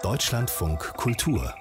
Deutschlandfunk Kultur.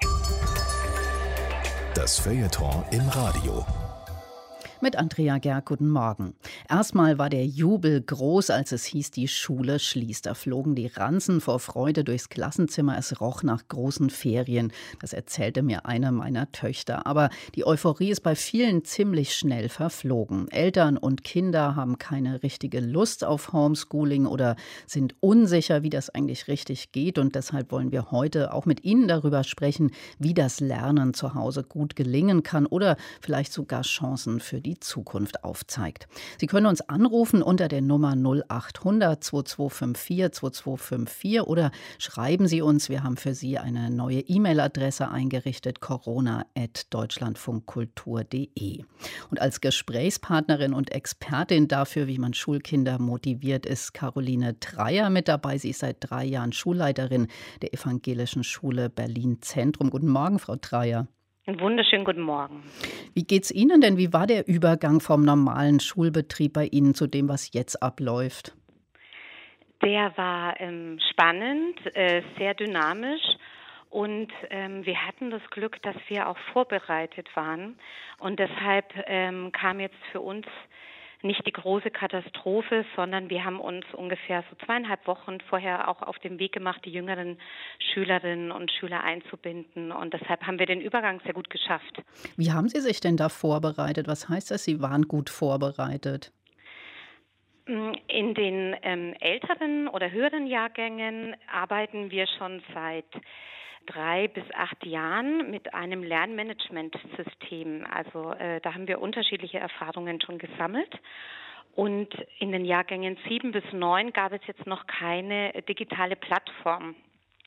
Das Feuilleton im Radio. Mit Andrea Gerg, guten Morgen. Erstmal war der Jubel groß, als es hieß, die Schule schließt. Da flogen die Ranzen vor Freude durchs Klassenzimmer. Es roch nach großen Ferien. Das erzählte mir eine meiner Töchter. Aber die Euphorie ist bei vielen ziemlich schnell verflogen. Eltern und Kinder haben keine richtige Lust auf Homeschooling oder sind unsicher, wie das eigentlich richtig geht. Und deshalb wollen wir heute auch mit Ihnen darüber sprechen, wie das Lernen zu Hause gut gelingen kann oder vielleicht sogar Chancen für die Zukunft aufzeigt. Sie können uns anrufen unter der Nummer 0800 2254 2254 oder schreiben Sie uns. Wir haben für Sie eine neue E-Mail-Adresse eingerichtet, corona@deutschlandfunkkultur.de. Und als Gesprächspartnerin und Expertin dafür, wie man Schulkinder motiviert, ist Caroline Dreyer mit dabei. Sie ist seit 3 Jahren Schulleiterin der Evangelischen Schule Berlin Zentrum. Guten Morgen, Frau Dreyer. Einen wunderschönen guten Morgen. Wie geht's Ihnen denn? Wie war der Übergang vom normalen Schulbetrieb bei Ihnen zu dem, was jetzt abläuft? Der war spannend, sehr dynamisch und wir hatten das Glück, dass wir auch vorbereitet waren und deshalb kam jetzt für uns nicht die große Katastrophe, sondern wir haben uns ungefähr so 2,5 Wochen vorher auch auf den Weg gemacht, die jüngeren Schülerinnen und Schüler einzubinden. Und deshalb haben wir den Übergang sehr gut geschafft. Wie haben Sie sich denn da vorbereitet? Was heißt das, Sie waren gut vorbereitet? In den älteren oder höheren Jahrgängen arbeiten wir schon seit 3 bis 8 Jahren mit einem Lernmanagementsystem. Also da haben wir unterschiedliche Erfahrungen schon gesammelt. Und in den Jahrgängen 7 bis 9 gab es jetzt noch keine digitale Plattform.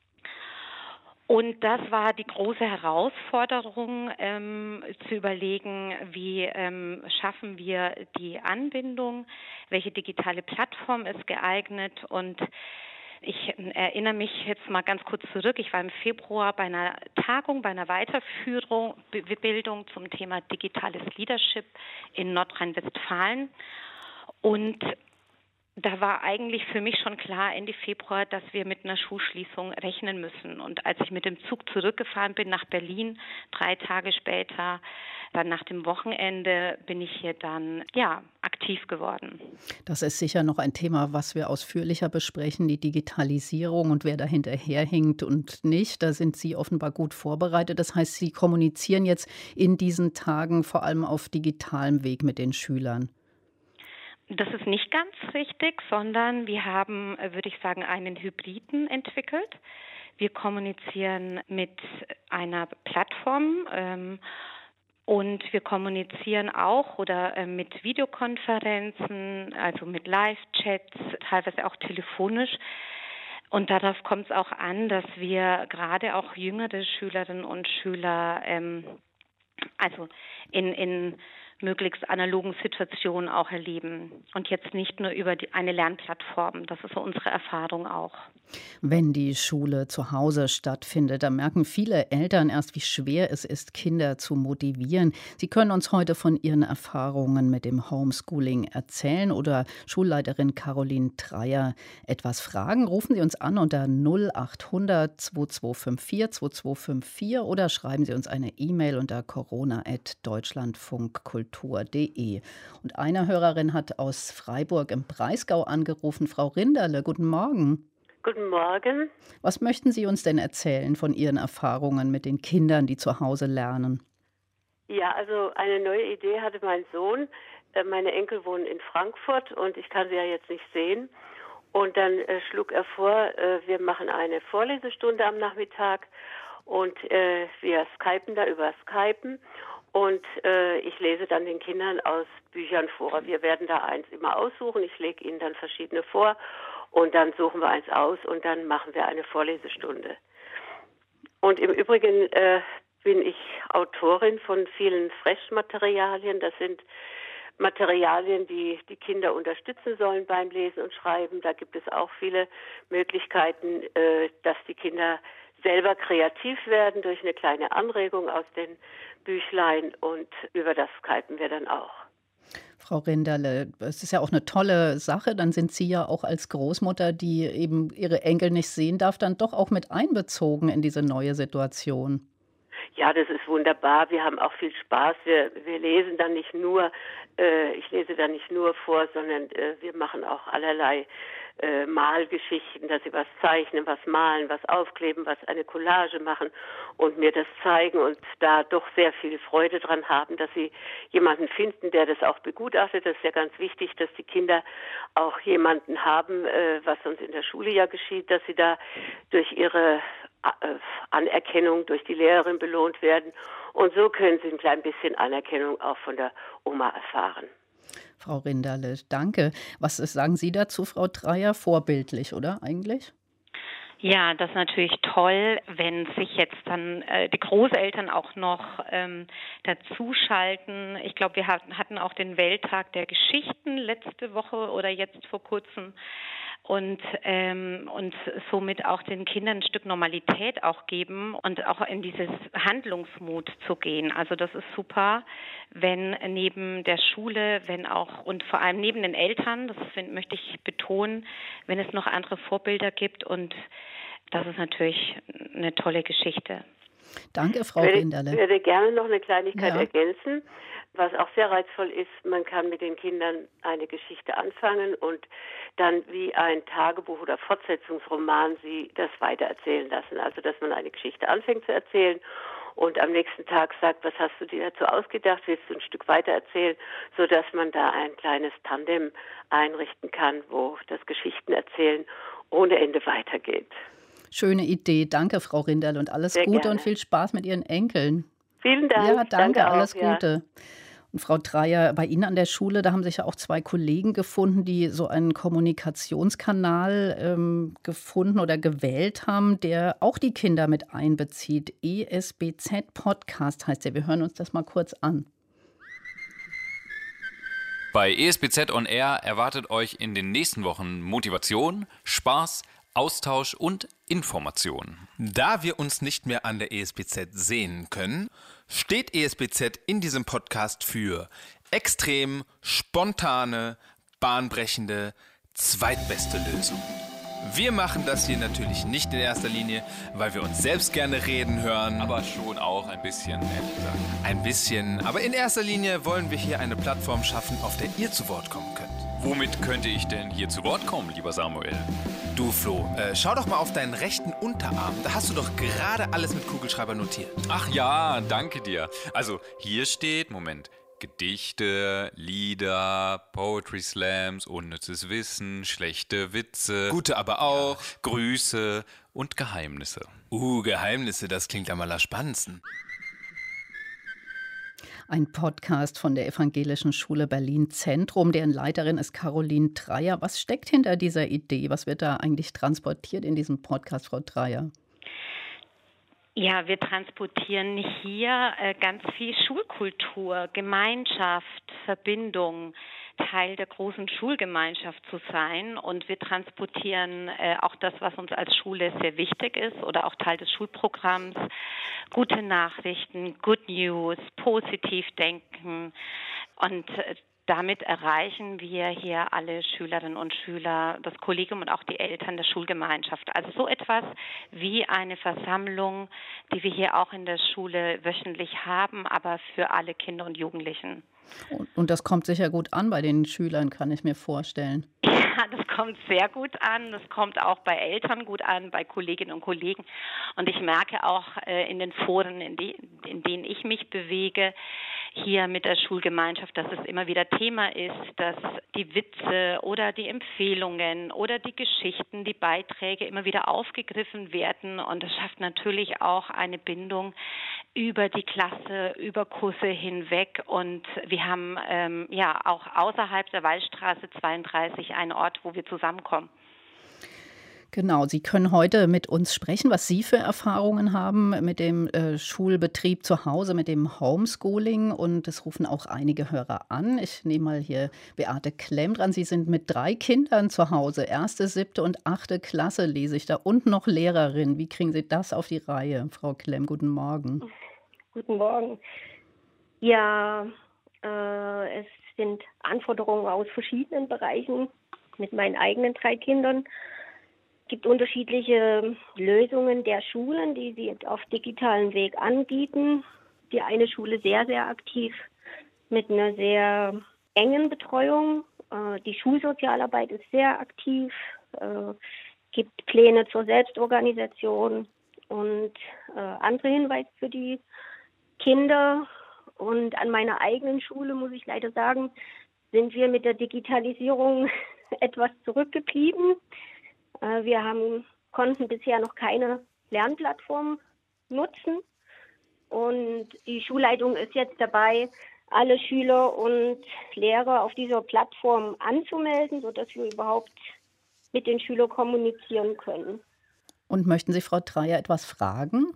Und das war die große Herausforderung, zu überlegen, wie schaffen wir die Anbindung, welche digitale Plattform ist geeignet. Und ich erinnere mich jetzt mal ganz kurz zurück. Ich war im Februar bei einer Tagung, bei einer Weiterbildung zum Thema digitales Leadership in Nordrhein-Westfalen. Und da war eigentlich für mich schon klar Ende Februar, dass wir mit einer Schulschließung rechnen müssen. Und als ich mit dem Zug zurückgefahren bin nach Berlin, 3 Tage später, dann nach dem Wochenende, bin ich hier dann aktiv geworden. Das ist sicher noch ein Thema, was wir ausführlicher besprechen, die Digitalisierung und wer da hinterherhinkt und nicht. Da sind Sie offenbar gut vorbereitet. Das heißt, Sie kommunizieren jetzt in diesen Tagen vor allem auf digitalem Weg mit den Schülern. Das ist nicht ganz richtig, sondern wir haben, würde ich sagen, einen Hybriden entwickelt. Wir kommunizieren mit einer Plattform und wir kommunizieren auch mit Videokonferenzen, also mit Live-Chats, teilweise auch telefonisch. Und darauf kommt es auch an, dass wir gerade auch jüngere Schülerinnen und Schüler also in möglichst analogen Situationen auch erleben und jetzt nicht nur über eine Lernplattform. Das ist so unsere Erfahrung auch. Wenn die Schule zu Hause stattfindet, dann merken viele Eltern erst, wie schwer es ist, Kinder zu motivieren. Sie können uns heute von Ihren Erfahrungen mit dem Homeschooling erzählen oder Schulleiterin Caroline Dreyer etwas fragen. Rufen Sie uns an unter 0800 2254 2254 oder schreiben Sie uns eine E-Mail unter corona@deutschlandfunkkultur.de. Und eine Hörerin hat aus Freiburg im Breisgau angerufen. Frau Rinderle, guten Morgen. Guten Morgen. Was möchten Sie uns denn erzählen von Ihren Erfahrungen mit den Kindern, die zu Hause lernen? Ja, also eine neue Idee hatte mein Sohn. Meine Enkel wohnen in Frankfurt und ich kann sie ja jetzt nicht sehen. Und dann schlug er vor, wir machen eine Vorlesestunde am Nachmittag und wir skypen da über Skypen. Und ich lese dann den Kindern aus Büchern vor. Wir werden da eins immer aussuchen. Ich lege ihnen dann verschiedene vor und dann suchen wir eins aus und dann machen wir eine Vorlesestunde. Und im Übrigen bin ich Autorin von vielen Fresh-Materialien. Das sind Materialien, die die Kinder unterstützen sollen beim Lesen und Schreiben. Da gibt es auch viele Möglichkeiten, dass die Kinder selber kreativ werden durch eine kleine Anregung aus den Büchlein und über das skypen wir dann auch. Frau Rinderle, es ist ja auch eine tolle Sache. Dann sind Sie ja auch als Großmutter, die eben ihre Enkel nicht sehen darf, dann doch auch mit einbezogen in diese neue Situation. Ja, das ist wunderbar. Wir haben auch viel Spaß. Wir lesen dann nicht nur, ich lese dann nicht nur vor, sondern wir machen auch allerlei Malgeschichten, dass sie was zeichnen, was malen, was aufkleben, was eine Collage machen und mir das zeigen und da doch sehr viel Freude dran haben, dass sie jemanden finden, der das auch begutachtet. Das ist ja ganz wichtig, dass die Kinder auch jemanden haben, was uns in der Schule ja geschieht, dass sie da durch ihre Anerkennung durch die Lehrerin belohnt werden. Und so können sie ein klein bisschen Anerkennung auch von der Oma erfahren. Frau Rinderle, danke. Was sagen Sie dazu, Frau Dreyer? Vorbildlich, oder eigentlich? Ja, das ist natürlich toll, wenn sich jetzt dann die Großeltern auch noch dazuschalten. Ich glaube, wir hatten auch den Welttag der Geschichten letzte Woche oder jetzt vor kurzem. Und somit auch den Kindern ein Stück Normalität auch geben und auch in dieses Handlungsmut zu gehen. Also das ist super, wenn neben der Schule, wenn auch und vor allem neben den Eltern, das möchte ich betonen, wenn es noch andere Vorbilder gibt, und das ist natürlich eine tolle Geschichte. Danke, Frau Rinderle. Ich würde gerne noch eine Kleinigkeit ergänzen. Was auch sehr reizvoll ist, man kann mit den Kindern eine Geschichte anfangen und dann wie ein Tagebuch oder Fortsetzungsroman sie das weitererzählen lassen. Also, dass man eine Geschichte anfängt zu erzählen und am nächsten Tag sagt, was hast du dir dazu ausgedacht, willst du ein Stück weitererzählen, sodass man da ein kleines Tandem einrichten kann, wo das Geschichtenerzählen ohne Ende weitergeht. Schöne Idee. Danke, Frau Rinderle, und alles Gute gerne. Und viel Spaß mit Ihren Enkeln. Vielen Dank. Ja, danke alles auch, Gute. Und Frau Dreyer, bei Ihnen an der Schule, da haben sich ja auch 2 Kollegen gefunden, die so einen Kommunikationskanal gefunden oder gewählt haben, der auch die Kinder mit einbezieht. ESBZ Podcast heißt der. Wir hören uns das mal kurz an. Bei ESBZ On Air erwartet euch in den nächsten Wochen Motivation, Spaß, Austausch und Information. Da wir uns nicht mehr an der ESBZ sehen können, steht ESBZ in diesem Podcast für extrem, spontane, bahnbrechende, zweitbeste Lösung. Wir machen das hier natürlich nicht in erster Linie, weil wir uns selbst gerne reden hören. Aber schon auch ein bisschen, ehrlich gesagt. Ein bisschen, aber in erster Linie wollen wir hier eine Plattform schaffen, auf der ihr zu Wort kommen könnt. Womit könnte ich denn hier zu Wort kommen, lieber Samuel? Du, Flo, schau doch mal auf deinen rechten Unterarm. Da hast du doch gerade alles mit Kugelschreiber notiert. Ach ja, danke dir. Also hier steht, Moment, Gedichte, Lieder, Poetry Slams, unnützes Wissen, schlechte Witze. Gute aber auch. Ja, Grüße und Geheimnisse. Geheimnisse, das klingt am allerspannendsten. Ein Podcast von der Evangelischen Schule Berlin Zentrum, deren Leiterin ist Caroline Dreyer. Was steckt hinter dieser Idee? Was wird da eigentlich transportiert in diesem Podcast, Frau Dreyer? Ja, wir transportieren hier ganz viel Schulkultur, Gemeinschaft, Verbindung, Teil der großen Schulgemeinschaft zu sein. Und wir transportieren auch das, was uns als Schule sehr wichtig ist oder auch Teil des Schulprogramms. Gute Nachrichten, Good News, positiv denken. Und damit erreichen wir hier alle Schülerinnen und Schüler, das Kollegium und auch die Eltern der Schulgemeinschaft. Also so etwas wie eine Versammlung, die wir hier auch in der Schule wöchentlich haben, aber für alle Kinder und Jugendlichen. Und das kommt sicher gut an bei den Schülern, kann ich mir vorstellen. Ja, das kommt sehr gut an. Das kommt auch bei Eltern gut an, bei Kolleginnen und Kollegen. Und ich merke auch in den Foren, in denen ich mich bewege, hier mit der Schulgemeinschaft, dass es immer wieder Thema ist, dass die Witze oder die Empfehlungen oder die Geschichten, die Beiträge immer wieder aufgegriffen werden. Und das schafft natürlich auch eine Bindung über die Klasse, über Kurse hinweg. Und wir haben auch außerhalb der Wallstraße 32 einen Ort, wo wir zusammenkommen. Genau, Sie können heute mit uns sprechen, was Sie für Erfahrungen haben mit dem Schulbetrieb zu Hause, mit dem Homeschooling. Und es rufen auch einige Hörer an. Ich nehme mal hier Beate Klemm dran. Sie sind mit 3 Kindern zu Hause, 1., 7. und 8. Klasse lese ich da, und noch Lehrerin. Wie kriegen Sie das auf die Reihe, Frau Klemm? Guten Morgen. Guten Morgen. Ja, sind Anforderungen aus verschiedenen Bereichen mit meinen eigenen 3 Kindern. Es gibt unterschiedliche Lösungen der Schulen, die sie auf digitalem Weg anbieten. Die eine Schule sehr, sehr aktiv mit einer sehr engen Betreuung. Die Schulsozialarbeit ist sehr aktiv, gibt Pläne zur Selbstorganisation und andere Hinweise für die Kinder. Und an meiner eigenen Schule, muss ich leider sagen, sind wir mit der Digitalisierung etwas zurückgeblieben. Wir konnten bisher noch keine Lernplattform nutzen. Und die Schulleitung ist jetzt dabei, alle Schüler und Lehrer auf dieser Plattform anzumelden, sodass wir überhaupt mit den Schülern kommunizieren können. Und möchten Sie Frau Dreyer etwas fragen?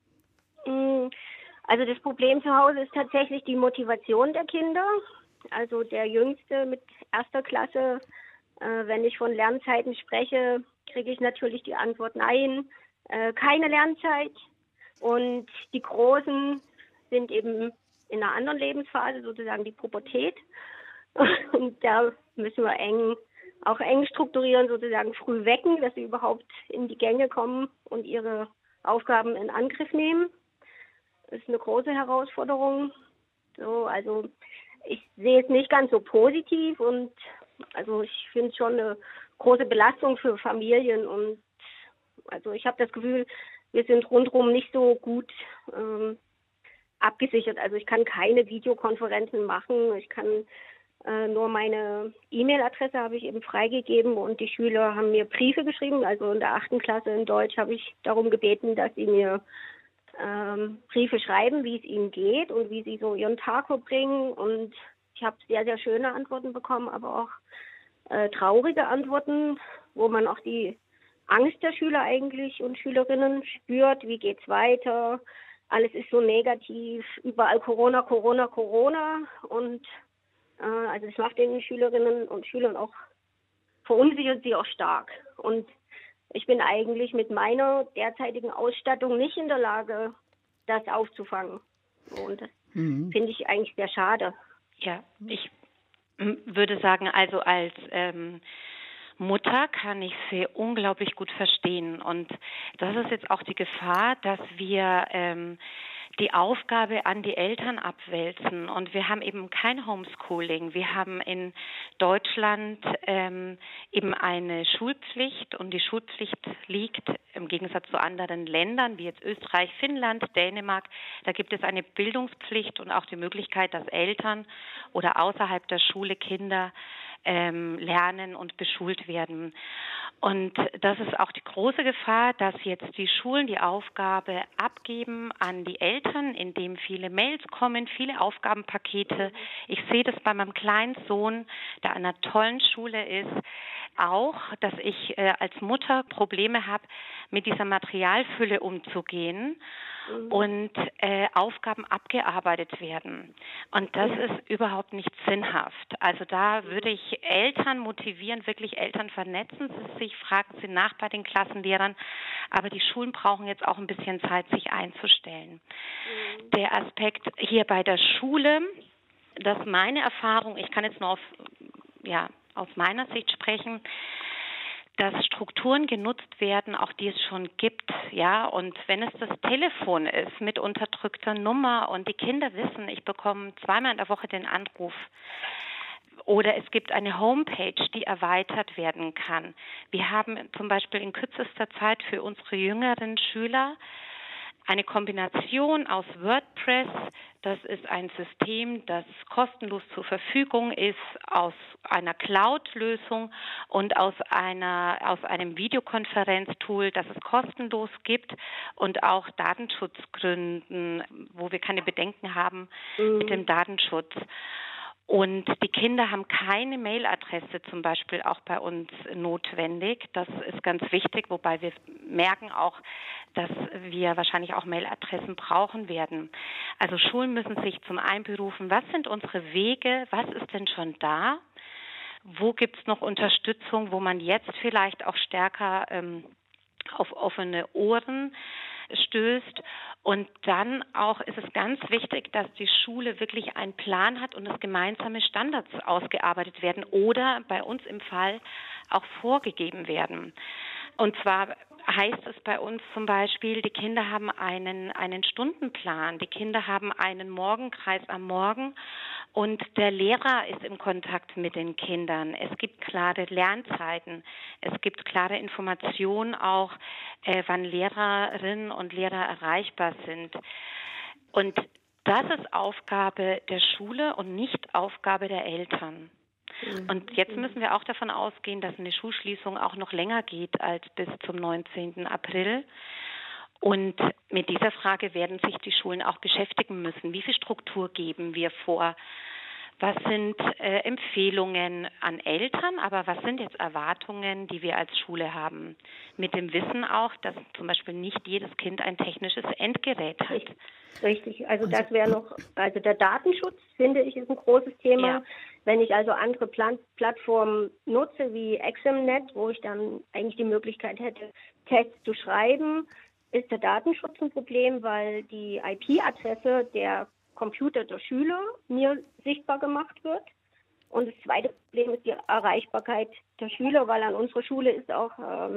Also das Problem zu Hause ist tatsächlich die Motivation der Kinder. Also der Jüngste mit 1. Klasse, wenn ich von Lernzeiten spreche, kriege ich natürlich die Antwort nein, keine Lernzeit. Und die Großen sind eben in einer anderen Lebensphase, sozusagen die Pubertät. Und da müssen wir eng strukturieren, sozusagen früh wecken, dass sie überhaupt in die Gänge kommen und ihre Aufgaben in Angriff nehmen. Das ist eine große Herausforderung. Also ich sehe es nicht ganz so positiv und also ich finde es schon eine große Belastung für Familien und also ich habe das Gefühl, wir sind rundherum nicht so gut abgesichert. Also ich kann keine Videokonferenzen machen. Ich kann nur meine E-Mail-Adresse habe ich eben freigegeben und die Schüler haben mir Briefe geschrieben. Also in der 8. Klasse in Deutsch habe ich darum gebeten, dass sie mir Briefe schreiben, wie es ihnen geht und wie sie so ihren Tag verbringen. Und ich habe sehr, sehr schöne Antworten bekommen, aber auch traurige Antworten, wo man auch die Angst der Schüler eigentlich und Schülerinnen spürt. Wie geht's weiter? Alles ist so negativ. Überall Corona, Corona, Corona. Und also das macht den Schülerinnen und Schülern auch, verunsichert sie auch stark. Und ich bin eigentlich mit meiner derzeitigen Ausstattung nicht in der Lage, das aufzufangen. Und das finde ich eigentlich sehr schade. Ja, ich würde sagen, also als Mutter kann ich sie unglaublich gut verstehen. Und das ist jetzt auch die Gefahr, dass wir die Aufgabe an die Eltern abwälzen. Und wir haben eben kein Homeschooling. Wir haben in Deutschland eben eine Schulpflicht und die Schulpflicht liegt im Gegensatz zu anderen Ländern wie jetzt Österreich, Finnland, Dänemark. Da gibt es eine Bildungspflicht und auch die Möglichkeit, dass Eltern oder außerhalb der Schule Kinder lernen und beschult werden. Und das ist auch die große Gefahr, dass jetzt die Schulen die Aufgabe abgeben an die Eltern, indem viele Mails kommen, viele Aufgabenpakete. Ich sehe das bei meinem kleinen Sohn, der an einer tollen Schule ist, auch, dass ich als Mutter Probleme habe, mit dieser Materialfülle umzugehen und Aufgaben abgearbeitet werden. Und das ist überhaupt nicht sinnhaft. Also da würde ich Eltern motivieren, wirklich Eltern vernetzen Sie sich, fragen Sie nach bei den Klassenlehrern. Aber die Schulen brauchen jetzt auch ein bisschen Zeit, sich einzustellen. Der Aspekt hier bei der Schule, dass meine Erfahrung, ich kann jetzt nur aus meiner Sicht sprechen, dass Strukturen genutzt werden, auch die es schon gibt, ja, und wenn es das Telefon ist mit unterdrückter Nummer und die Kinder wissen, ich bekomme 2-mal in der Woche den Anruf oder es gibt eine Homepage, die erweitert werden kann. Wir haben zum Beispiel in kürzester Zeit für unsere jüngeren Schüler eine Kombination aus WordPress, das ist ein System, das kostenlos zur Verfügung ist, aus einer Cloud-Lösung und aus einem Videokonferenztool, das es kostenlos gibt und auch Datenschutzgründen, wo wir keine Bedenken haben mit dem Datenschutz. Und die Kinder haben keine Mailadresse zum Beispiel auch bei uns notwendig. Das ist ganz wichtig, wobei wir merken auch, dass wir wahrscheinlich auch Mailadressen brauchen werden. Also Schulen müssen sich zum einen berufen, was sind unsere Wege, was ist denn schon da? Wo gibt es noch Unterstützung, wo man jetzt vielleicht auch stärker auf offene Ohren stößt Und dann auch ist es ganz wichtig, dass die Schule wirklich einen Plan hat und dass gemeinsame Standards ausgearbeitet werden oder bei uns im Fall auch vorgegeben werden. Und zwar heißt es bei uns zum Beispiel, die Kinder haben einen Stundenplan, die Kinder haben einen Morgenkreis am Morgen und der Lehrer ist im Kontakt mit den Kindern. Es gibt klare Lernzeiten, es gibt klare Informationen auch, wann Lehrerinnen und Lehrer erreichbar sind. Und das ist Aufgabe der Schule und nicht Aufgabe der Eltern. Und jetzt müssen wir auch davon ausgehen, dass eine Schulschließung auch noch länger geht als bis zum 19. April. Und mit dieser Frage werden sich die Schulen auch beschäftigen müssen. Wie viel Struktur geben wir vor? Was sind Empfehlungen an Eltern, aber was sind jetzt Erwartungen, die wir als Schule haben? Mit dem Wissen auch, dass zum Beispiel nicht jedes Kind ein technisches Endgerät hat. Richtig, also das wäre noch, also der Datenschutz, finde ich, ist ein großes Thema. Ja. Wenn ich also andere Plattformen nutze, wie Examnet, wo ich dann eigentlich die Möglichkeit hätte, Tests zu schreiben, ist der Datenschutz ein Problem, weil die IP-Adresse der Computer der Schüler mir sichtbar gemacht wird. Und das zweite Problem ist die Erreichbarkeit der Schüler, weil an unserer Schule ist auch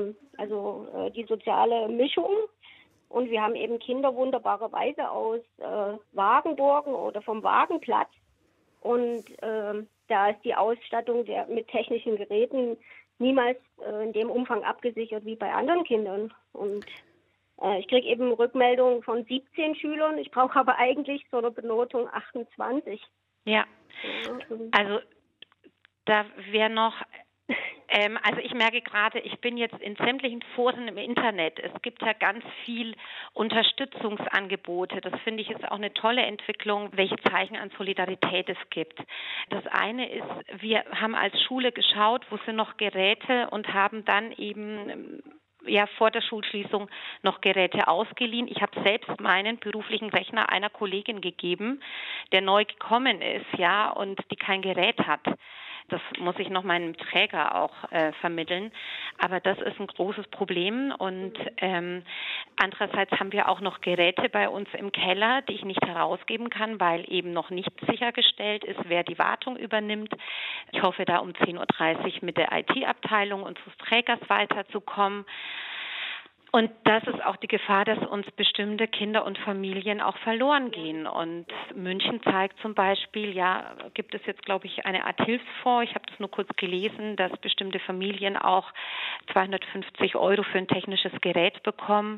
die soziale Mischung. Und wir haben eben Kinder wunderbarerweise aus Wagenburgen oder vom Wagenplatz. Und da ist die Ausstattung mit technischen Geräten niemals in dem Umfang abgesichert wie bei anderen Kindern. Und ich kriege eben Rückmeldungen von 17 Schülern. Ich brauche aber eigentlich so eine Benotung 28. Ja, also da wäre noch, also ich merke gerade, ich bin jetzt in sämtlichen Foren im Internet. Es gibt ja ganz viel Unterstützungsangebote. Das finde ich ist auch eine tolle Entwicklung, welche Zeichen an Solidarität es gibt. Das eine ist, wir haben als Schule geschaut, wo sind noch Geräte und haben dann eben vor der Schulschließung noch Geräte ausgeliehen. Ich habe selbst meinen beruflichen Rechner einer Kollegin gegeben, der neu gekommen ist, und die kein Gerät hat. Das muss ich noch meinem Träger auch vermitteln. Aber das ist ein großes Problem. Und andererseits haben wir auch noch Geräte bei uns im Keller, die ich nicht herausgeben kann, weil eben noch nicht sichergestellt ist, wer die Wartung übernimmt. Ich hoffe, da um 10.30 Uhr mit der IT-Abteilung unseres Trägers weiterzukommen. Und das ist auch die Gefahr, dass uns bestimmte Kinder und Familien auch verloren gehen. Und München zeigt zum Beispiel, gibt es jetzt, glaube ich, eine Art Hilfsfonds. Ich habe das nur kurz gelesen, dass bestimmte Familien auch 250 € für ein technisches Gerät bekommen.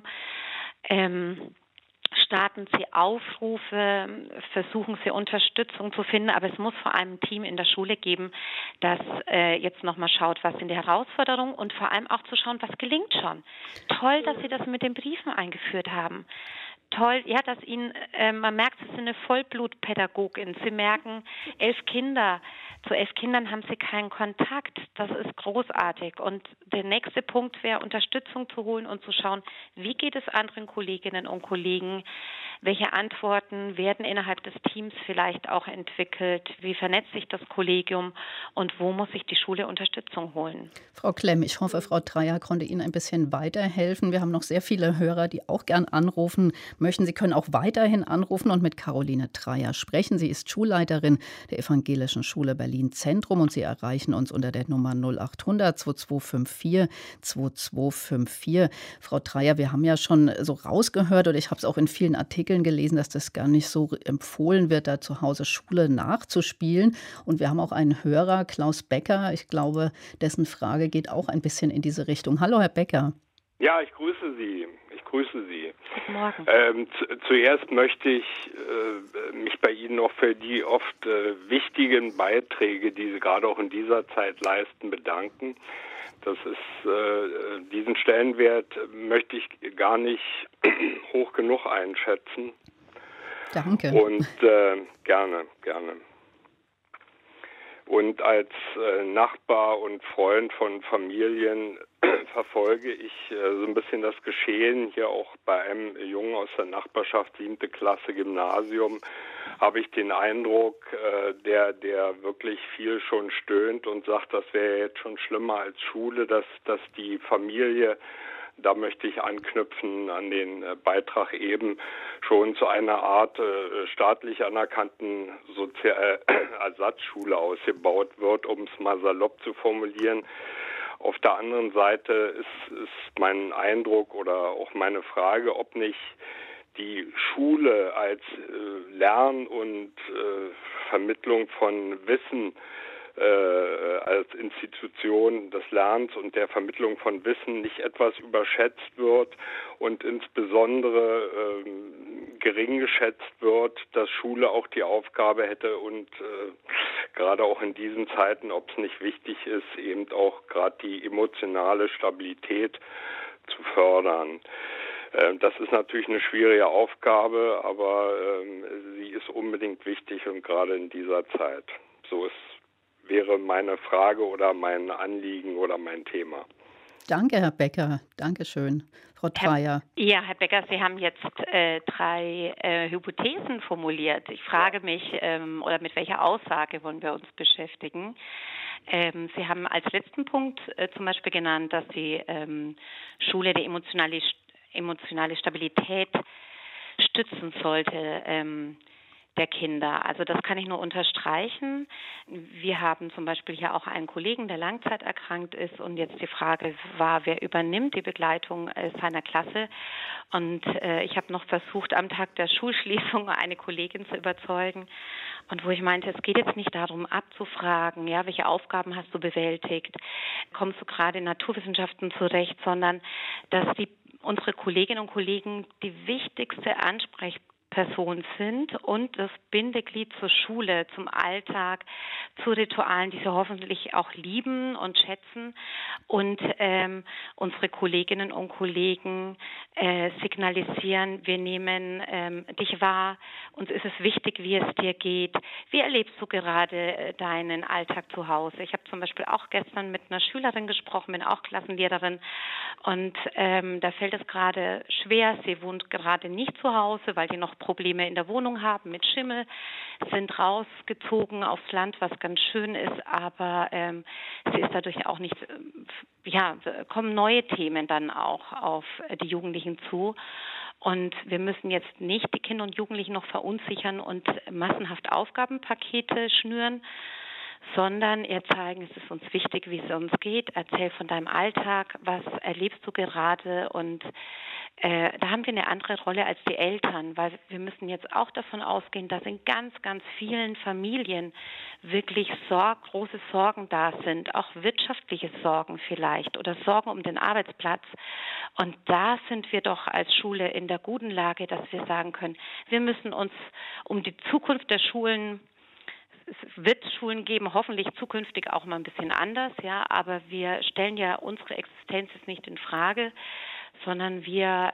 Starten Sie Aufrufe, versuchen Sie Unterstützung zu finden, aber es muss vor allem ein Team in der Schule geben, das jetzt nochmal schaut, was sind die Herausforderungen und vor allem auch zu schauen, was gelingt schon. Toll, dass Sie das mit den Briefen eingeführt haben. Toll, dass Ihnen, man merkt, Sie sind eine Vollblutpädagogin. Sie merken, 11 Kinder. Zu 11 Kindern haben Sie keinen Kontakt. Das ist großartig. Und der nächste Punkt wäre, Unterstützung zu holen und zu schauen, wie geht es anderen Kolleginnen und Kollegen? Welche Antworten werden innerhalb des Teams vielleicht auch entwickelt? Wie vernetzt sich das Kollegium? Und wo muss sich die Schule Unterstützung holen? Frau Klemm, ich hoffe, Frau Dreyer konnte Ihnen ein bisschen weiterhelfen. Wir haben noch sehr viele Hörer, die auch gern anrufen möchten. Sie können auch weiterhin anrufen und mit Caroline Dreyer sprechen. Sie ist Schulleiterin der Evangelischen Schule Berlin Zentrum und Sie erreichen uns unter der Nummer 0800 2254 2254. Frau Dreyer, wir haben ja schon so rausgehört oder ich habe es auch in vielen Artikeln gelesen, dass das gar nicht so empfohlen wird, da zu Hause Schule nachzuspielen. Und wir haben auch einen Hörer, Klaus Becker. Ich glaube, dessen Frage geht auch ein bisschen in diese Richtung. Hallo, Herr Becker. Ja, ich grüße Sie. Guten Morgen. Zuerst möchte ich mich bei Ihnen noch für die oft wichtigen Beiträge, die Sie gerade auch in dieser Zeit leisten, bedanken. Das ist, diesen Stellenwert möchte ich gar nicht hoch genug einschätzen. Danke. Und gerne. Und als Nachbar und Freund von Familien verfolge ich so ein bisschen das Geschehen hier auch bei einem Jungen aus der Nachbarschaft, 7. Klasse Gymnasium, habe ich den Eindruck, der wirklich viel schon stöhnt und sagt, das wäre jetzt schon schlimmer als Schule, dass die Familie Da möchte ich anknüpfen an den Beitrag eben, schon zu einer Art staatlich anerkannten Ersatzschule ausgebaut wird, um es mal salopp zu formulieren. Auf der anderen Seite ist mein Eindruck oder auch meine Frage, ob nicht die Schule als Lern- und Vermittlung von Wissen als Institution des Lernens und der Vermittlung von Wissen nicht etwas überschätzt wird und insbesondere gering geschätzt wird, dass Schule auch die Aufgabe hätte und gerade auch in diesen Zeiten, ob es nicht wichtig ist, eben auch gerade die emotionale Stabilität zu fördern. Das ist natürlich eine schwierige Aufgabe, aber sie ist unbedingt wichtig und gerade in dieser Zeit. So wäre meine Frage oder mein Anliegen oder mein Thema. Danke, Herr Becker. Dankeschön. Frau Dreyer. Herr Becker, Sie haben jetzt 3 Hypothesen formuliert. Ich frage mich, oder mit welcher Aussage wollen wir uns beschäftigen? Sie haben als letzten Punkt zum Beispiel genannt, dass die Schule die emotionale Stabilität stützen sollte der Kinder. Also das kann ich nur unterstreichen. Wir haben zum Beispiel hier auch einen Kollegen, der langzeiterkrankt ist und jetzt die Frage war, wer übernimmt die Begleitung seiner Klasse? Und ich habe noch versucht, am Tag der Schulschließung eine Kollegin zu überzeugen und wo ich meinte, es geht jetzt nicht darum abzufragen, ja, welche Aufgaben hast du bewältigt, kommst du gerade in Naturwissenschaften zurecht, sondern dass unsere Kolleginnen und Kollegen die wichtigste Ansprechperson sind und das Bindeglied zur Schule, zum Alltag, zu Ritualen, die sie hoffentlich auch lieben und schätzen. Und unsere Kolleginnen und Kollegen signalisieren, wir nehmen dich wahr, uns ist es wichtig, wie es dir geht. Wie erlebst du gerade deinen Alltag zu Hause? Ich habe zum Beispiel auch gestern mit einer Schülerin gesprochen, bin auch Klassenlehrerin und da fällt es gerade schwer. Sie wohnt gerade nicht zu Hause, weil die noch Probleme in der Wohnung haben mit Schimmel, sind rausgezogen aufs Land, was ganz schön ist, aber sie ist dadurch auch nicht, kommen neue Themen dann auch auf die Jugendlichen zu. Und wir müssen jetzt nicht die Kinder und Jugendlichen noch verunsichern und massenhaft Aufgabenpakete schnüren, sondern eher zeigen, es ist uns wichtig, wie es uns geht. Erzähl von deinem Alltag, was erlebst du gerade und da haben wir eine andere Rolle als die Eltern, weil wir müssen jetzt auch davon ausgehen, dass in ganz, ganz vielen Familien wirklich große Sorgen da sind, auch wirtschaftliche Sorgen vielleicht oder Sorgen um den Arbeitsplatz. Und da sind wir doch als Schule in der guten Lage, dass wir sagen können, wir müssen uns um die Zukunft der Schulen, es wird Schulen geben, hoffentlich zukünftig auch mal ein bisschen anders, ja, aber wir stellen ja unsere Existenz jetzt nicht in Frage, sondern wir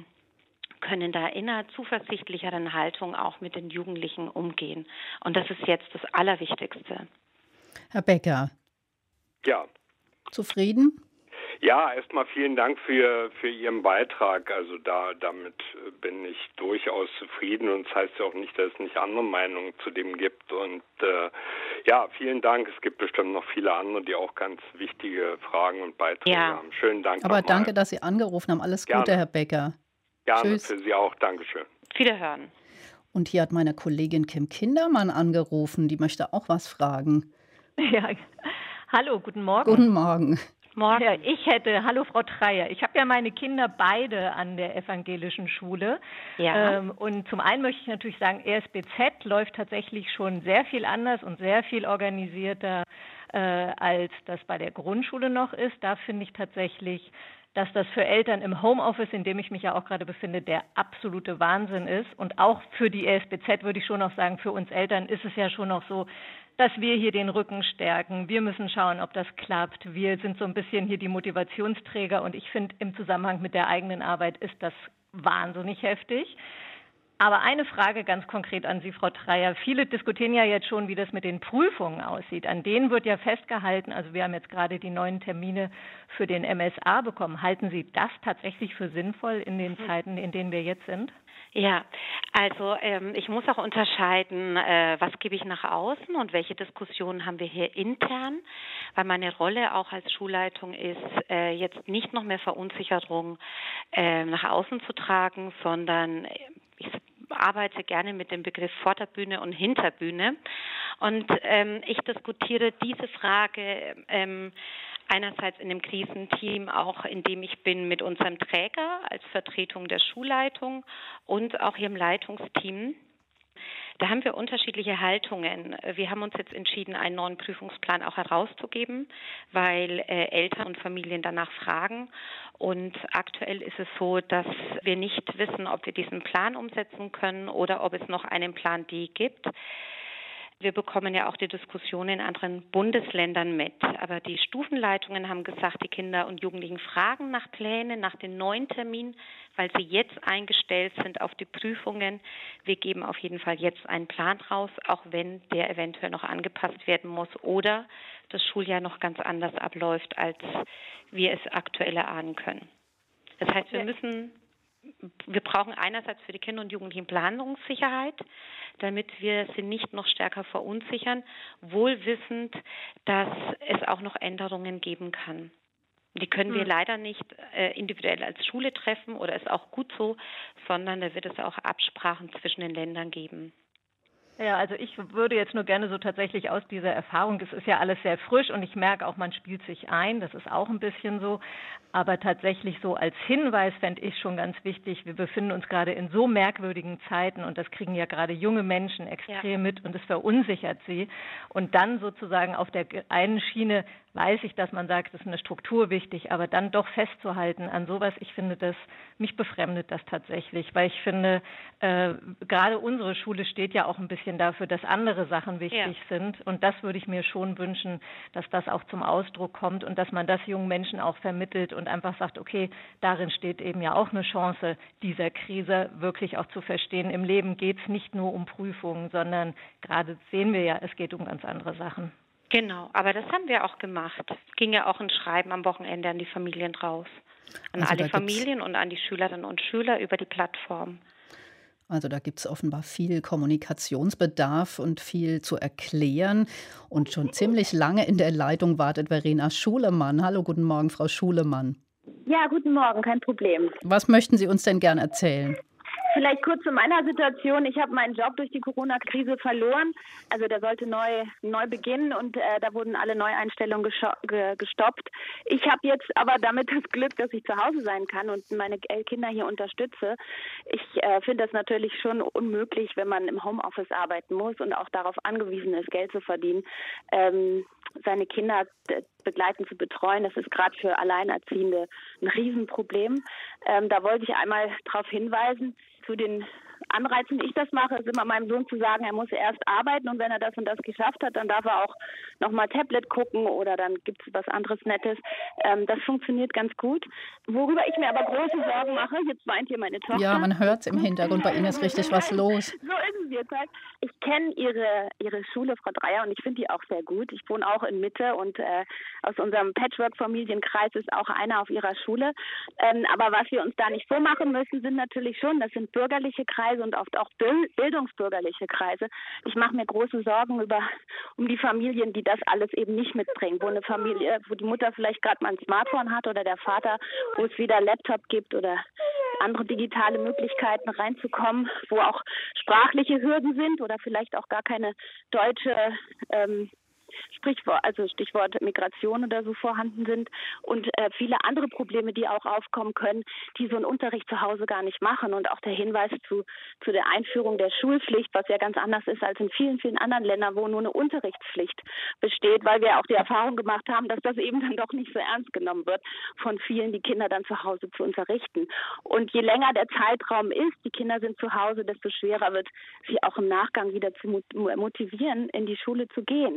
können da in einer zuversichtlicheren Haltung auch mit den Jugendlichen umgehen. Und das ist jetzt das Allerwichtigste. Herr Becker. Ja. Zufrieden? Ja, erstmal vielen Dank für Ihren Beitrag. Also damit bin ich durchaus zufrieden und das heißt ja auch nicht, dass es nicht andere Meinungen zu dem gibt. Und vielen Dank. Es gibt bestimmt noch viele andere, die auch ganz wichtige Fragen und Beiträge haben. Schönen Dank. Aber danke, dass Sie angerufen haben. Alles Gute, Herr Becker. Gerne, Tschüss. für Sie auch. Dankeschön. Wiederhören. Und hier hat meine Kollegin Kim Kindermann angerufen. Die möchte auch was fragen. Ja, hallo, guten Morgen. Guten Morgen. Morgen. Ja, hallo Frau Dreyer. Ich habe ja meine Kinder beide an der evangelischen Schule. Ja. Und zum einen möchte ich natürlich sagen, ESBZ läuft tatsächlich schon sehr viel anders und sehr viel organisierter, als das bei der Grundschule noch ist. Da finde ich tatsächlich, dass das für Eltern im Homeoffice, in dem ich mich ja auch gerade befinde, der absolute Wahnsinn ist. Und auch für die ESBZ würde ich schon noch sagen, für uns Eltern ist es ja schon noch so, dass wir hier den Rücken stärken. Wir müssen schauen, ob das klappt. Wir sind so ein bisschen hier die Motivationsträger und ich finde, im Zusammenhang mit der eigenen Arbeit ist das wahnsinnig heftig. Aber eine Frage ganz konkret an Sie, Frau Dreyer. Viele diskutieren ja jetzt schon, wie das mit den Prüfungen aussieht. An denen wird ja festgehalten, also wir haben jetzt gerade die neuen Termine für den MSA bekommen. Halten Sie das tatsächlich für sinnvoll in den Zeiten, in denen wir jetzt sind? Ja, also ich muss auch unterscheiden, was gebe ich nach außen und welche Diskussionen haben wir hier intern, weil meine Rolle auch als Schulleitung ist, jetzt nicht noch mehr Verunsicherung nach außen zu tragen, sondern ich arbeite gerne mit dem Begriff Vorderbühne und Hinterbühne. Und ich diskutiere diese Frage einerseits in dem Krisenteam, auch in dem ich bin mit unserem Träger als Vertretung der Schulleitung und auch hier im Leitungsteam. Da haben wir unterschiedliche Haltungen. Wir haben uns jetzt entschieden, einen neuen Prüfungsplan auch herauszugeben, weil Eltern und Familien danach fragen. Und aktuell ist es so, dass wir nicht wissen, ob wir diesen Plan umsetzen können oder ob es noch einen Plan D gibt. Wir bekommen ja auch die Diskussion in anderen Bundesländern mit. Aber die Stufenleitungen haben gesagt, die Kinder und Jugendlichen fragen nach Plänen, nach den neuen Terminen, weil sie jetzt eingestellt sind auf die Prüfungen. Wir geben auf jeden Fall jetzt einen Plan raus, auch wenn der eventuell noch angepasst werden muss oder das Schuljahr noch ganz anders abläuft, als wir es aktuell erahnen können. Das heißt, wir brauchen einerseits für die Kinder und Jugendlichen Planungssicherheit, damit wir sie nicht noch stärker verunsichern, wohl wissend, dass es auch noch Änderungen geben kann. Die können wir leider nicht individuell als Schule treffen oder ist auch gut so, sondern da wird es auch Absprachen zwischen den Ländern geben. Ja, also ich würde jetzt nur gerne so tatsächlich aus dieser Erfahrung, es ist ja alles sehr frisch und ich merke auch, man spielt sich ein, das ist auch ein bisschen so, aber tatsächlich so als Hinweis fände ich schon ganz wichtig, wir befinden uns gerade in so merkwürdigen Zeiten und das kriegen ja gerade junge Menschen extrem mit und es verunsichert sie und dann sozusagen auf der einen Schiene weiß ich, dass man sagt, es ist eine Struktur wichtig, aber dann doch festzuhalten an sowas, ich finde mich befremdet das tatsächlich, weil ich finde, gerade unsere Schule steht ja auch ein bisschen dafür, dass andere Sachen wichtig sind und das würde ich mir schon wünschen, dass das auch zum Ausdruck kommt und dass man das jungen Menschen auch vermittelt und einfach sagt, okay, darin steht eben ja auch eine Chance dieser Krise wirklich auch zu verstehen. Im Leben geht es nicht nur um Prüfungen, sondern gerade sehen wir ja, es geht um ganz andere Sachen. Genau, aber das haben wir auch gemacht. Es ging ja auch ein Schreiben am Wochenende an die Familien raus. An alle Familien und an die Schülerinnen und Schüler über die Plattform. Also da gibt es offenbar viel Kommunikationsbedarf und viel zu erklären. Und schon ziemlich lange in der Leitung wartet Verena Schulemann. Hallo, guten Morgen, Frau Schulemann. Ja, guten Morgen, kein Problem. Was möchten Sie uns denn gern erzählen? Vielleicht kurz zu meiner Situation. Ich habe meinen Job durch die Corona-Krise verloren. Also der sollte neu beginnen und da wurden alle Neueinstellungen gestoppt. Ich habe jetzt aber damit das Glück, dass ich zu Hause sein kann und meine Kinder hier unterstütze. Ich finde das natürlich schon unmöglich, wenn man im Homeoffice arbeiten muss und auch darauf angewiesen ist, Geld zu verdienen, seine Kinder begleiten zu betreuen. Das ist gerade für Alleinerziehende ein Riesenproblem. Da wollte ich einmal darauf hinweisen, zu den Anreizen, wie ich das mache, ist immer meinem Sohn zu sagen, er muss erst arbeiten und wenn er das und das geschafft hat, dann darf er auch nochmal Tablet gucken oder dann gibt es was anderes Nettes. Das funktioniert ganz gut. Worüber ich mir aber große Sorgen mache, jetzt weint hier meine Tochter. Ja, man hört es im Hintergrund, bei Ihnen ist richtig was los. So ist es jetzt halt. Ich kenne Ihre Schule, Frau Dreyer, und ich finde die auch sehr gut. Ich wohne auch in Mitte und aus unserem Patchwork-Familienkreis ist auch einer auf Ihrer Schule. Aber was wir uns da nicht so machen müssen, sind natürlich schon, das sind bürgerliche Kreise und oft auch bildungsbürgerliche Kreise. Ich mache mir große Sorgen um die Familien, die das alles eben nicht mitbringen. Wo eine Familie, wo die Mutter vielleicht gerade mal ein Smartphone hat oder der Vater, wo es wieder Laptop gibt oder andere digitale Möglichkeiten reinzukommen, wo auch sprachliche Hürden sind oder vielleicht auch gar keine deutsche Stichwort Migration oder so vorhanden sind und viele andere Probleme, die auch aufkommen können, die so einen Unterricht zu Hause gar nicht machen. Und auch der Hinweis zu der Einführung der Schulpflicht, was ja ganz anders ist als in vielen, vielen anderen Ländern, wo nur eine Unterrichtspflicht besteht, weil wir auch die Erfahrung gemacht haben, dass das eben dann doch nicht so ernst genommen wird von vielen, die Kinder dann zu Hause zu unterrichten. Und je länger der Zeitraum ist, die Kinder sind zu Hause, desto schwerer wird sie auch im Nachgang wieder zu motivieren, in die Schule zu gehen.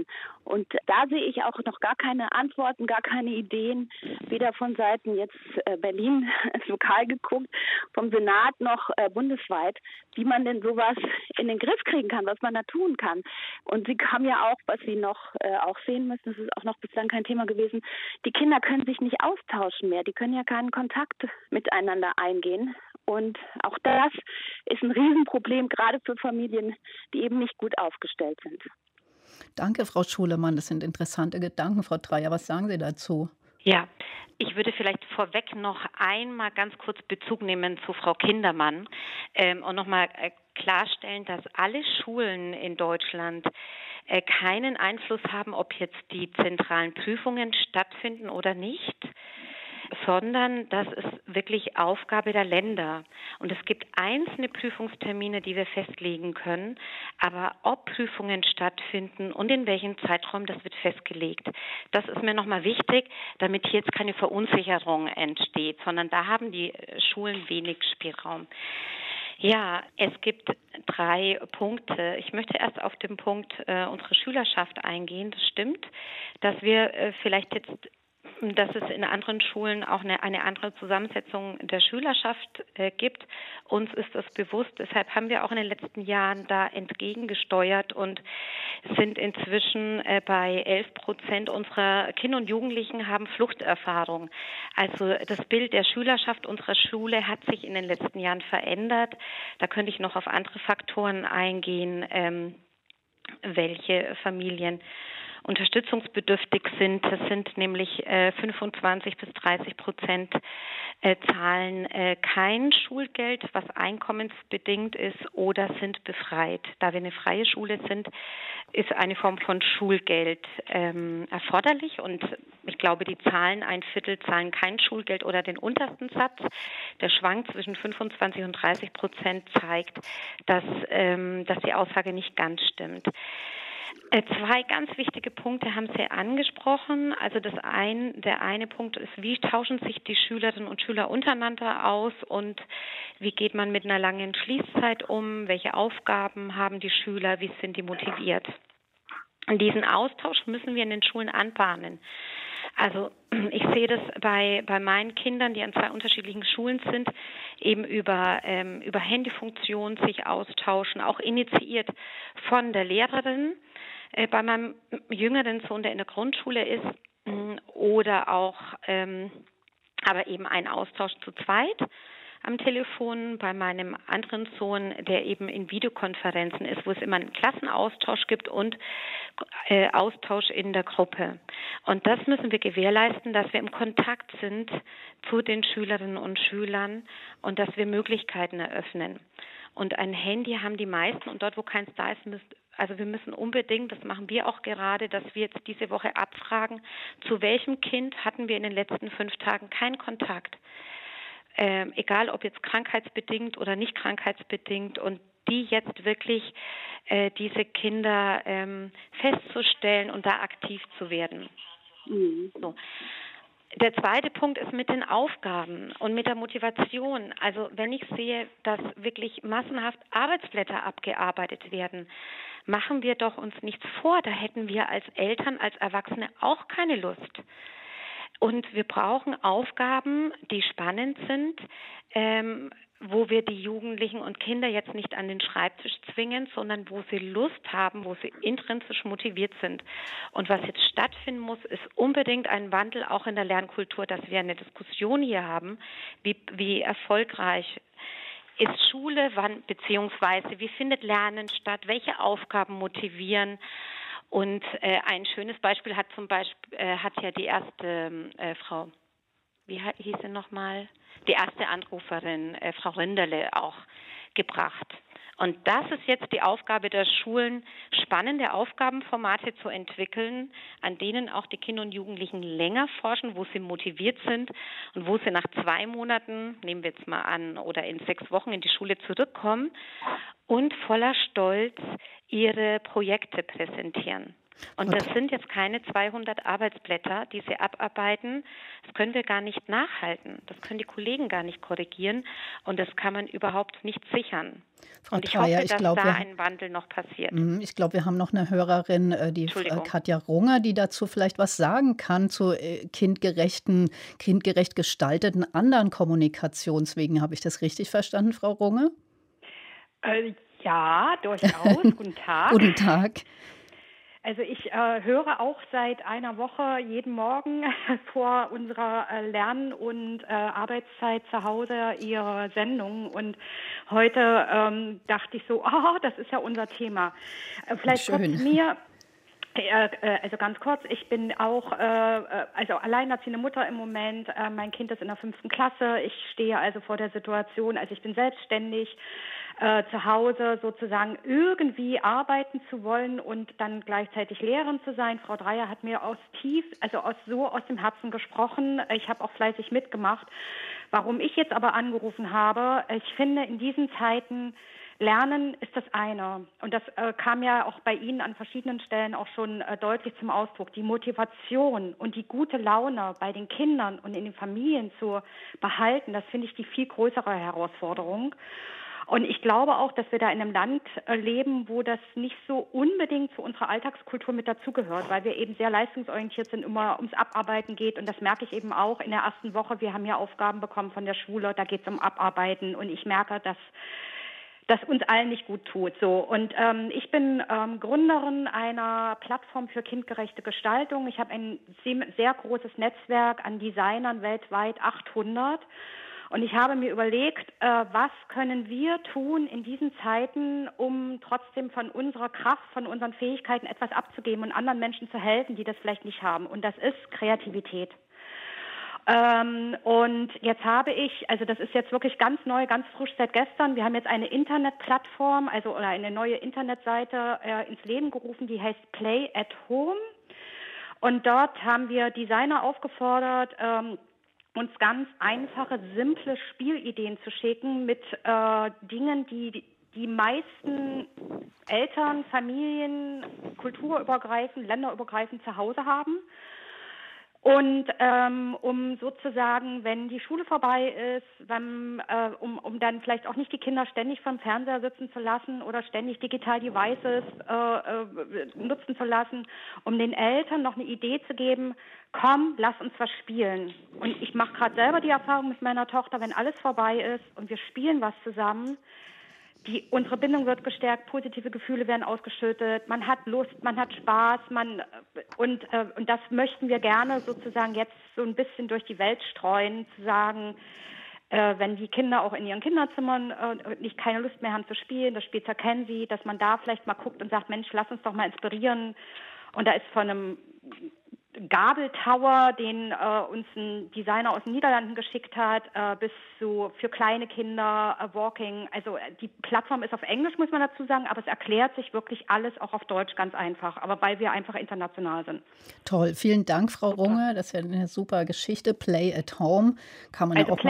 Und da sehe ich auch noch gar keine Antworten, gar keine Ideen, weder von Seiten jetzt Berlin lokal geguckt, vom Senat noch bundesweit, wie man denn sowas in den Griff kriegen kann, was man da tun kann. Und Sie haben ja auch, was Sie noch auch sehen müssen, das ist auch noch bislang kein Thema gewesen, die Kinder können sich nicht austauschen mehr, die können ja keinen Kontakt miteinander eingehen. Und auch das ist ein Riesenproblem, gerade für Familien, die eben nicht gut aufgestellt sind. Danke, Frau Schulemann. Das sind interessante Gedanken, Frau Dreyer. Was sagen Sie dazu? Ja, ich würde vielleicht vorweg noch einmal ganz kurz Bezug nehmen zu Frau Kindermann und nochmal klarstellen, dass alle Schulen in Deutschland keinen Einfluss haben, ob jetzt die zentralen Prüfungen stattfinden oder nicht, sondern das ist wirklich Aufgabe der Länder. Und es gibt einzelne Prüfungstermine, die wir festlegen können, aber ob Prüfungen stattfinden und in welchem Zeitraum, das wird festgelegt. Das ist mir nochmal wichtig, damit hier jetzt keine Verunsicherung entsteht, sondern da haben die Schulen wenig Spielraum. Ja, es gibt 3 Punkte. Ich möchte erst auf den Punkt unserer Schülerschaft eingehen. Das stimmt, dass wir vielleicht jetzt dass es in anderen Schulen auch eine andere Zusammensetzung der Schülerschaft gibt. Uns ist das bewusst. Deshalb haben wir auch in den letzten Jahren da entgegengesteuert und sind inzwischen bei 11% unserer Kinder und Jugendlichen haben Fluchterfahrung. Also das Bild der Schülerschaft unserer Schule hat sich in den letzten Jahren verändert. Da könnte ich noch auf andere Faktoren eingehen, welche Familien unterstützungsbedürftig sind. Das sind nämlich 25-30% zahlen kein Schulgeld, was einkommensbedingt ist, oder sind befreit. Da wir eine freie Schule sind, ist eine Form von Schulgeld erforderlich, und ich glaube, die zahlen, 1/4 zahlen kein Schulgeld oder den untersten Satz. Der Schwank zwischen 25 und 30% zeigt, dass die Aussage nicht ganz stimmt. 2 ganz wichtige Punkte haben Sie angesprochen. Also der eine Punkt ist, wie tauschen sich die Schülerinnen und Schüler untereinander aus und wie geht man mit einer langen Schließzeit um? Welche Aufgaben haben die Schüler? Wie sind die motiviert? Und diesen Austausch müssen wir in den Schulen anbahnen. Also ich sehe das bei meinen Kindern, die an 2 unterschiedlichen Schulen sind, eben über Handyfunktionen sich austauschen, auch initiiert von der Lehrerin. Bei meinem jüngeren Sohn, der in der Grundschule ist, oder auch aber eben ein Austausch zu zweit am Telefon. Bei meinem anderen Sohn, der eben in Videokonferenzen ist, wo es immer einen Klassenaustausch gibt und Austausch in der Gruppe. Und das müssen wir gewährleisten, dass wir im Kontakt sind zu den Schülerinnen und Schülern und dass wir Möglichkeiten eröffnen. Und ein Handy haben die meisten, und dort, wo keins da ist, wir müssen unbedingt, das machen wir auch gerade, dass wir jetzt diese Woche abfragen, zu welchem Kind hatten wir in den letzten 5 Tagen keinen Kontakt. Egal ob jetzt krankheitsbedingt oder nicht krankheitsbedingt, und die jetzt wirklich diese Kinder festzustellen und da aktiv zu werden. So. Der zweite Punkt ist mit den Aufgaben und mit der Motivation. Also wenn ich sehe, dass wirklich massenhaft Arbeitsblätter abgearbeitet werden, machen wir doch uns nichts vor. Da hätten wir als Eltern, als Erwachsene auch keine Lust. Und wir brauchen Aufgaben, die spannend sind, wo wir die Jugendlichen und Kinder jetzt nicht an den Schreibtisch zwingen, sondern wo sie Lust haben, wo sie intrinsisch motiviert sind. Und was jetzt stattfinden muss, ist unbedingt ein Wandel auch in der Lernkultur, dass wir eine Diskussion hier haben, wie erfolgreich ist Schule, wann beziehungsweise wie findet Lernen statt, welche Aufgaben motivieren. Und ein schönes Beispiel hat ja die erste Frau, wie hieß sie nochmal? Die erste Anruferin, Frau Rinderle, auch gebracht. Und das ist jetzt die Aufgabe der Schulen, spannende Aufgabenformate zu entwickeln, an denen auch die Kinder und Jugendlichen länger forschen, wo sie motiviert sind und wo sie nach 2 Monaten, nehmen wir jetzt mal an, oder in 6 Wochen in die Schule zurückkommen und voller Stolz ihre Projekte präsentieren. Und das sind jetzt keine 200 Arbeitsblätter, die Sie abarbeiten. Das können wir gar nicht nachhalten. Das können die Kollegen gar nicht korrigieren. Und das kann man überhaupt nicht sichern. Frau Und ich Dreyer, hoffe, dass da ein Wandel noch passiert. Ich glaube, wir haben noch eine Hörerin, die Katja Runger, die dazu vielleicht was sagen kann zu kindgerecht gestalteten anderen Kommunikationswegen. Habe ich das richtig verstanden, Frau Runger? Ja, durchaus. Guten Tag. Guten Tag. Also ich höre auch seit einer Woche jeden Morgen vor unserer Lern- und Arbeitszeit zu Hause Ihre Sendung. Und heute dachte ich so, das ist ja unser Thema. Vielleicht kurz mir. Also ganz kurz, ich bin auch also alleinerziehende Mutter im Moment. Mein Kind ist in der 5. Klasse. Ich stehe also vor der Situation, also ich bin selbstständig, zu Hause sozusagen irgendwie arbeiten zu wollen und dann gleichzeitig Lehrerin zu sein. Frau Dreyer hat mir aus dem Herzen gesprochen. Ich habe auch fleißig mitgemacht. Warum ich jetzt aber angerufen habe, ich finde in diesen Zeiten, Lernen ist das eine. Und das kam ja auch bei Ihnen an verschiedenen Stellen auch schon deutlich zum Ausdruck. Die Motivation und die gute Laune bei den Kindern und in den Familien zu behalten, das finde ich die viel größere Herausforderung. Und ich glaube auch, dass wir da in einem Land leben, wo das nicht so unbedingt zu unserer Alltagskultur mit dazugehört, weil wir eben sehr leistungsorientiert sind, immer ums Abarbeiten geht. Und das merke ich eben auch in der ersten Woche. Wir haben ja Aufgaben bekommen von der Schule, da geht es um Abarbeiten. Und ich merke, dass das uns allen nicht gut tut. So. Und ich bin Gründerin einer Plattform für kindgerechte Gestaltung. Ich habe ein sehr großes Netzwerk an Designern, weltweit 800. Und ich habe mir überlegt, was können wir tun in diesen Zeiten, um trotzdem von unserer Kraft, von unseren Fähigkeiten etwas abzugeben und anderen Menschen zu helfen, die das vielleicht nicht haben. Und das ist Kreativität. Und jetzt habe ich, also das ist jetzt wirklich ganz neu, ganz frisch seit gestern, wir haben jetzt eine Internetplattform, oder eine neue Internetseite ins Leben gerufen, die heißt Play at Home. Und dort haben wir Designer aufgefordert, uns ganz einfache, simple Spielideen zu schicken mit Dingen, die die meisten Eltern, Familien, kulturübergreifend, länderübergreifend zu Hause haben. Und um sozusagen, wenn die Schule vorbei ist, um dann vielleicht auch nicht die Kinder ständig vom Fernseher sitzen zu lassen oder ständig Digital Devices nutzen zu lassen, um den Eltern noch eine Idee zu geben, komm, lass uns was spielen. Und ich mache gerade selber die Erfahrung mit meiner Tochter, wenn alles vorbei ist und wir spielen was zusammen, unsere Bindung wird gestärkt, positive Gefühle werden ausgeschüttet, man hat Lust, man hat Spaß, und das möchten wir gerne sozusagen jetzt so ein bisschen durch die Welt streuen, zu sagen, wenn die Kinder auch in ihren Kinderzimmern keine Lust mehr haben zu spielen, das Spielzeug kennen sie, dass man da vielleicht mal guckt und sagt, Mensch, lass uns doch mal inspirieren. Und da ist von einem Gabeltower, den uns ein Designer aus den Niederlanden geschickt hat, bis zu für kleine Kinder, Walking. Also die Plattform ist auf Englisch, muss man dazu sagen, aber es erklärt sich wirklich alles auch auf Deutsch ganz einfach, aber weil wir einfach international sind. Toll, vielen Dank, Frau Runge. Das ist ja eine super Geschichte. Play at Home kann man also ja auch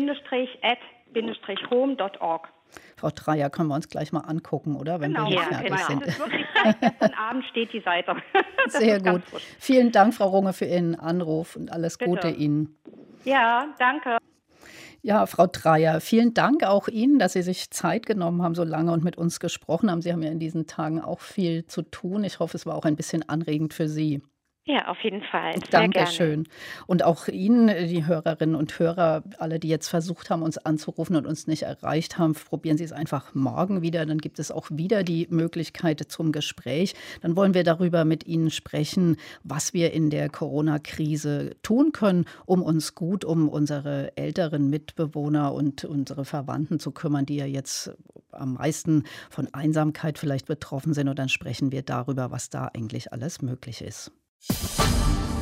play-at-home.org. Frau Dreyer, können wir uns gleich mal angucken, oder? Wenn wir hier fertig sind. Das ist wirklich seit gestern Abend steht die Seite. Sehr gut. Vielen Dank, Frau Runge, für Ihren Anruf und alles Gute Ihnen. Ja, danke. Ja, Frau Dreyer, vielen Dank auch Ihnen, dass Sie sich Zeit genommen haben, so lange und mit uns gesprochen haben. Sie haben ja in diesen Tagen auch viel zu tun. Ich hoffe, es war auch ein bisschen anregend für Sie. Ja, auf jeden Fall. Dankeschön. Und auch Ihnen, die Hörerinnen und Hörer, alle, die jetzt versucht haben, uns anzurufen und uns nicht erreicht haben, probieren Sie es einfach morgen wieder. Dann gibt es auch wieder die Möglichkeit zum Gespräch. Dann wollen wir darüber mit Ihnen sprechen, was wir in der Corona-Krise tun können, um uns gut um unsere älteren Mitbewohner und unsere Verwandten zu kümmern, die ja jetzt am meisten von Einsamkeit vielleicht betroffen sind. Und dann sprechen wir darüber, was da eigentlich alles möglich ist.